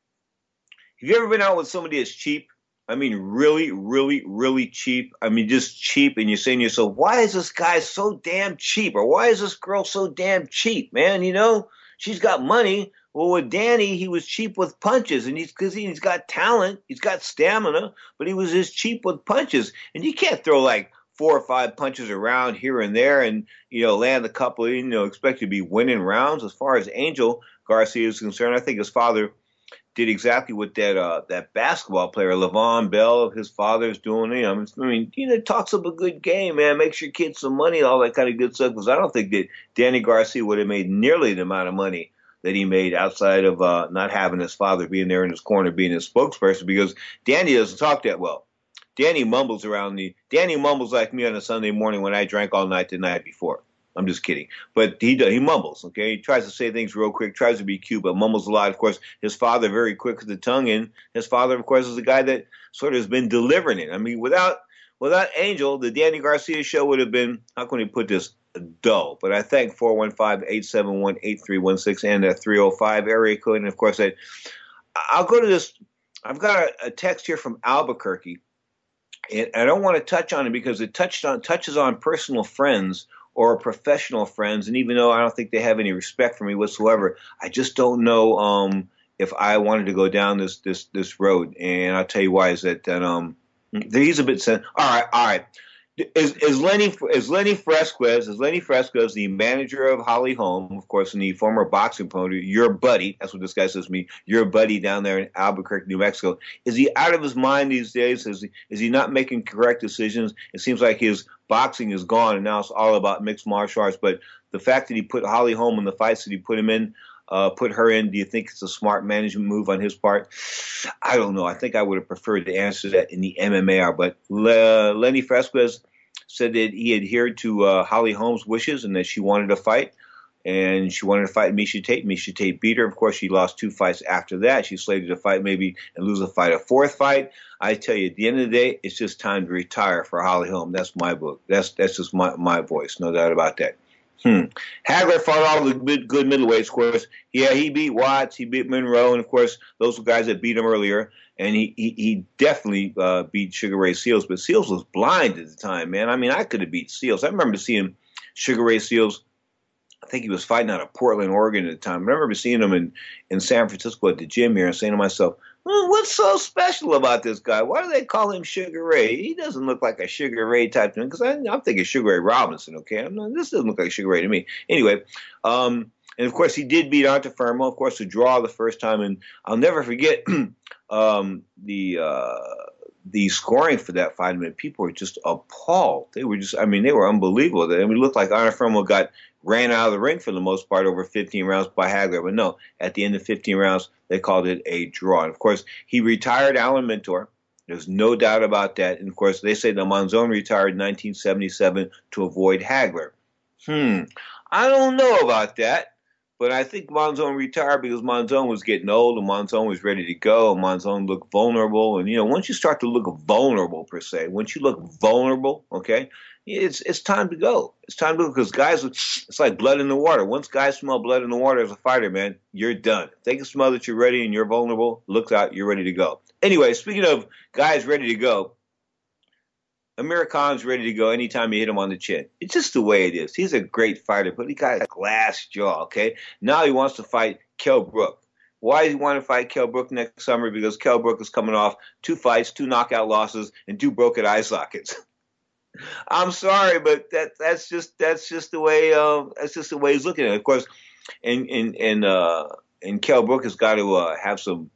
you ever been out with somebody that's cheap? I mean, really, really, really cheap. I mean, just cheap. And you're saying to yourself, why is this guy so damn cheap? Or why is this girl so damn cheap, man? You know, she's got money. Well, with Danny, he was cheap with punches. And because he's got talent, he's got stamina, but he was just cheap with punches. And you can't throw like 4 or 5 punches around here and there and, you know, land a couple, you know, expect to be winning rounds. As far as Angel Garcia is concerned, I think his father did exactly what that basketball player, LeVon Bell, his father's doing. You know, I mean, you know, talks up a good game, man. Makes your kids some money, all that kind of good stuff. Because I don't think that Danny Garcia would have made nearly the amount of money that he made outside of not having his father being there in his corner, being his spokesperson. Because Danny doesn't talk that well. Danny mumbles like me on a Sunday morning when I drank all night the night before. I'm just kidding. But he mumbles, okay? He tries to say things real quick, tries to be cute, but mumbles a lot. Of course, his father, very quick with the tongue, and his father, of course, is the guy that sort of has been delivering it. I mean, without Angel, the Danny Garcia show would have been, how can we put this, dull. But I thank 415-871-8316 and that 305 area code. And, of course, I'll go to this. I've got a text here from Albuquerque, and I don't want to touch on it because it touches on personal friends or professional friends, and even though I don't think they have any respect for me whatsoever, I just don't know if I wanted to go down this road. And I'll tell you why is that he's a bit all right. Is Lenny Fresquez the manager of Holly Holm, of course, and the former boxing opponent, your buddy? That's what this guy says to me. Your buddy down there in Albuquerque, New Mexico. Is he out of his mind these days? Is he not making correct decisions? It seems like his boxing is gone, and now it's all about mixed martial arts. But the fact that he put Holly Holm in the fights that he put her in, do you think it's a smart management move on his part? I don't know. I think I would have preferred to answer that in the MMAR. But Lenny Fresquez said that he adhered to Holly Holm's wishes and that she wanted to fight. And she wanted to fight Miesha Tate. Miesha Tate beat her. Of course, she lost 2 fights after that. She's slated to fight maybe and lose a 4th fight. I tell you, at the end of the day, it's just time to retire for Holly Holm. That's my book. That's just my voice. No doubt about that. Hagler fought all the good middleweights, of course. Yeah, he beat Watts, he beat Monroe, and of course, those were guys that beat him earlier. And he definitely beat Sugar Ray Seals, but Seals was blind at the time, man. I mean, I could have beat Seals. I remember seeing Sugar Ray Seales. I think he was fighting out of Portland, Oregon at the time. I remember seeing him in San Francisco at the gym here and saying to myself, what's so special about this guy? Why do they call him Sugar Ray? He doesn't look like a Sugar Ray type thing, because I'm thinking Sugar Ray Robinson, okay? This doesn't look like Sugar Ray to me. Anyway, and of course he did beat Antuofermo, of course, to draw the first time, and I'll never forget the scoring for that fight. I mean, people were just appalled. They were unbelievable. It looked like Antuofermo ran out of the ring for the most part over 15 rounds by Hagler. But no, at the end of 15 rounds, they called it a draw. And, of course, he retired Alan Mentor. There's no doubt about that. And, of course, they say that Monzon retired in 1977 to avoid Hagler. I don't know about that. But I think Monzon retired because Monzon was getting old and Monzon was ready to go. And Monzon looked vulnerable. And, once you start to look vulnerable, per se, once you look vulnerable, okay, it's time to go. It's time to go because guys, it's like blood in the water. Once guys smell blood in the water as a fighter, man, you're done. If they can smell that you're ready and you're vulnerable, look out, you're ready to go. Anyway, speaking of guys ready to go, Amir Khan's ready to go anytime you hit him on the chin. It's just the way it is. He's a great fighter, but he got a glass jaw, okay? Now he wants to fight Kell Brook. Why does he want to fight Kell Brook next summer? Because Kell Brook is coming off 2 fights, 2 knockout losses, and 2 broken eye sockets. I'm sorry, but that's just the way he's looking at it. Of course, and Kell Brook has got to have some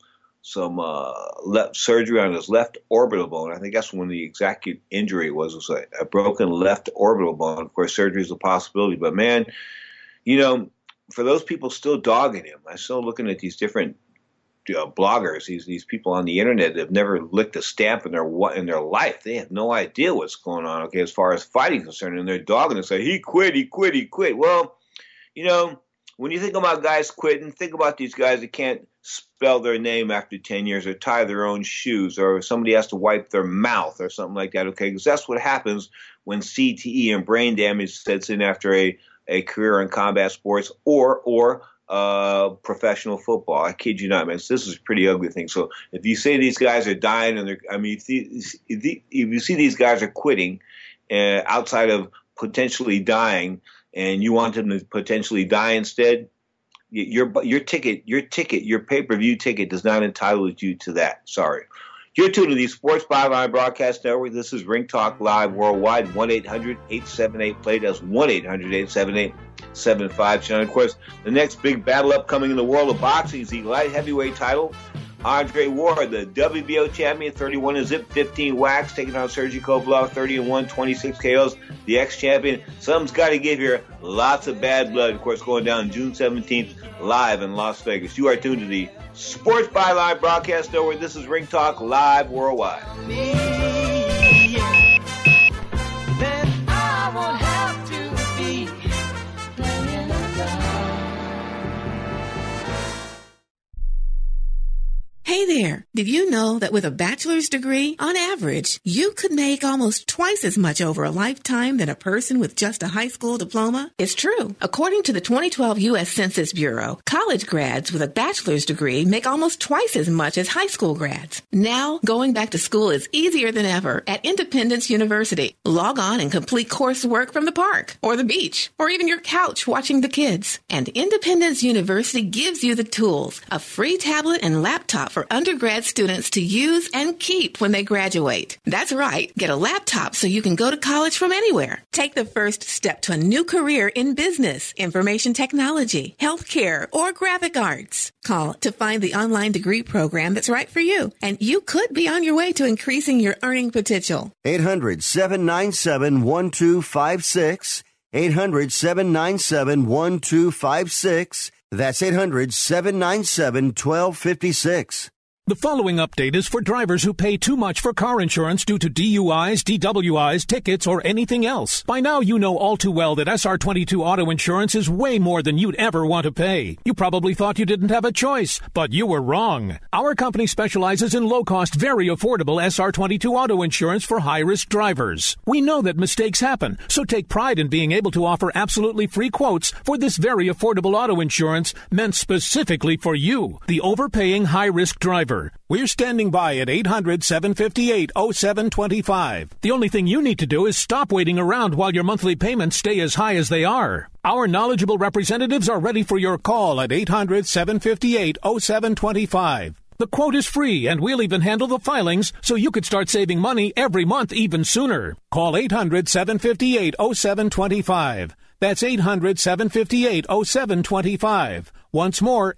surgery on his left orbital bone. I think that's when the exact injury was a broken left orbital bone. Of course, surgery is a possibility, but man, for those people still dogging him, I'm still looking at these different bloggers, these people on the internet that have never licked a stamp in their life. They have no idea what's going on, okay, as far as fighting is concerned, and they're dogging and say, he quit. Well, when you think about guys quitting, think about these guys that can't spell their name after 10 years or tie their own shoes or somebody has to wipe their mouth or something like that, okay, because that's what happens when CTE and brain damage sets in after a career in combat sports or professional football. I kid you not, man. This is a pretty ugly thing. So if you say these guys are dying, if you see these guys are quitting outside of potentially dying, and you want them to potentially die instead, your pay-per-view ticket does not entitle you to that. Sorry. You're tuned to the Sports Byline Broadcast Network. This is Ring Talk Live Worldwide, 1-800-878-PLAY. That's 1-800-878-75. Of course, the next big battle upcoming in the world of boxing is the light heavyweight title. Andre Ward, the WBO champion, 31-0, 15 whacks, taking on Sergey Kovalev, 30-1, 26 KOs. The ex-champion. Something's got to give here. Lots of bad blood, of course, going down June 17th, live in Las Vegas. You are tuned to the Sports Byline Broadcast Network. This is Ring Talk Live Worldwide. Hey there, did you know that with a bachelor's degree, on average, you could make almost twice as much over a lifetime than a person with just a high school diploma? It's true. According to the 2012 U.S. Census Bureau, college grads with a bachelor's degree make almost twice as much as high school grads. Now, going back to school is easier than ever at Independence University. Log on and complete coursework from the park, or the beach, or even your couch watching the kids. And Independence University gives you the tools, a free tablet and laptop for undergrad students to use and keep when they graduate. That's right. Get a laptop so you can go to college from anywhere. Take the first step to a new career in business, information technology, healthcare, or graphic arts. Call to find the online degree program that's right for you, and you could be on your way to increasing your earning potential. 800-797-1256. 800-797-1256. That's 800-797-1256. The following update is for drivers who pay too much for car insurance due to DUIs, DWIs, tickets, or anything else. By now, you know all too well that SR22 auto insurance is way more than you'd ever want to pay. You probably thought you didn't have a choice, but you were wrong. Our company specializes in low-cost, very affordable SR22 auto insurance for high-risk drivers. We know that mistakes happen, so take pride in being able to offer absolutely free quotes for this very affordable auto insurance meant specifically for you, the overpaying high-risk driver. driver. We're standing by at 800-758-0725. The only thing you need to do is stop waiting around while your monthly payments stay as high as they are. Our knowledgeable representatives are ready for your call at 800-758-0725. The quote is free, and we'll even handle the filings so you could start saving money every month even sooner. Call 800-758-0725. That's 800-758-0725. Once more,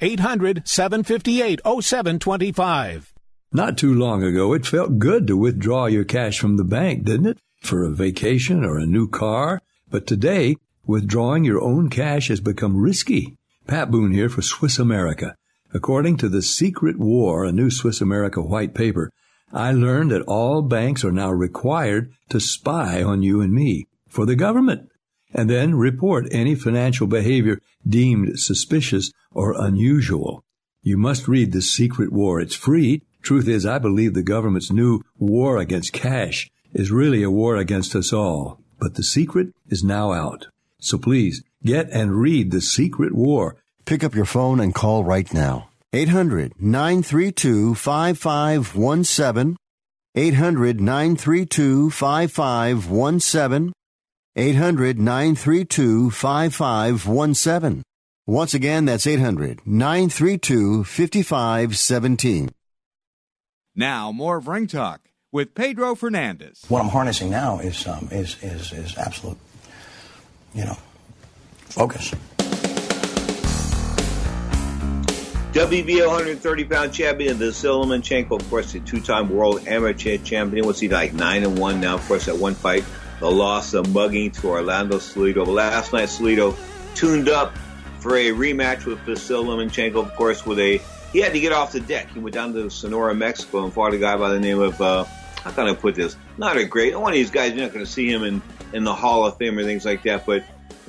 800-758-0725. Not too long ago, it felt good to withdraw your cash from the bank, didn't it? For a vacation or a new car. But today, withdrawing your own cash has become risky. Pat Boone here for Swiss America. According to The Secret War, a new Swiss America white paper, I learned that all banks are now required to spy on you and me for the government, and then report any financial behavior deemed suspicious or unusual. You must read The Secret War. It's free. Truth is, I believe the government's new war against cash is really a war against us all. But the secret is now out. So please, get and read The Secret War. Pick up your phone and call right now. 800-932-5517. 800-932-5517. 800-932-5517. Once again, that's 800-932-5517. Now, more of Ring Talk with Pedro Fernandez. What I'm harnessing now is absolute, focus. WBO 130-pound champion, Vasily Lomachenko, of course, the two-time world amateur champion. What's he like, 9-1 now? Of course, that one fight, the loss of mugging to Orlando Salido. But last night, Salido tuned up for a rematch with Vasily Lomachenko, of course, he had to get off the deck. He went down to Sonora, Mexico, and fought a guy by the name of, how can I put this? Not a great, one of these guys, you're not going to see him in the Hall of Fame or things like that. But,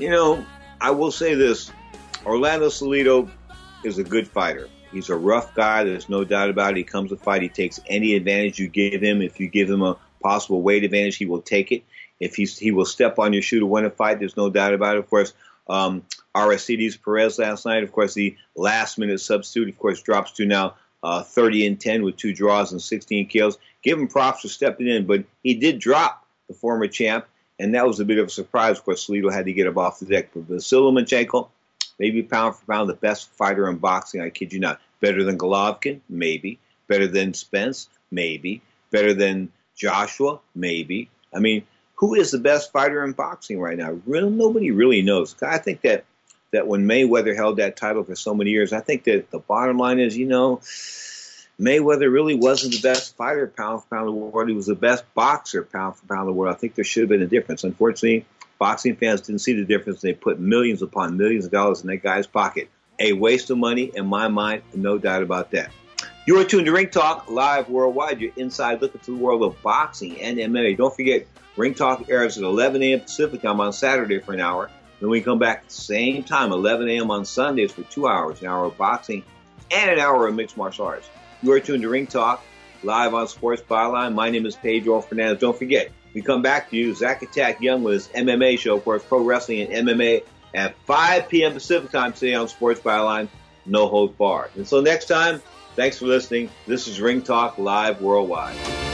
I will say this, Orlando Salido is a good fighter. He's a rough guy. There's no doubt about it. He comes to fight. He takes any advantage you give him. If you give him a possible weight advantage, he will take it. If he will step on your shoe to win a fight, there's no doubt about it. Of course, Aristides Perez last night, of course, the last-minute substitute, of course, drops to now 30-10 with 2 draws and 16 kills. Give him props for stepping in, but he did drop the former champ, and that was a bit of a surprise. Of course, Salido had to get him off the deck. But Vasily Lomachenko, maybe pound for pound the best fighter in boxing, I kid you not. Better than Golovkin? Maybe. Better than Spence? Maybe. Better than Joshua? Maybe. I mean, who is the best fighter in boxing right now? Nobody really knows. I think that when Mayweather held that title for so many years, I think that the bottom line is, Mayweather really wasn't the best fighter pound for pound in the world. He was the best boxer pound for pound in the world. I think there should have been a difference. Unfortunately, boxing fans didn't see the difference. They put millions upon millions of dollars in that guy's pocket. A waste of money, in my mind, no doubt about that. You are tuned to Ring Talk live worldwide. Your inside look into the world of boxing and MMA. Don't forget, Ring Talk airs at 11 a.m. Pacific time on Saturday for an hour. Then we come back at the same time, 11 a.m. on Sundays for 2 hours, an hour of boxing and an hour of mixed martial arts. You are tuned to Ring Talk live on Sports Byline. My name is Pedro Fernandez. Don't forget, we come back to you, Zach Attack Young with his MMA show, of course, Pro Wrestling and MMA at 5 p.m. Pacific time today on Sports Byline. No holds barred. Until next time, thanks for listening. This is Ring Talk live worldwide.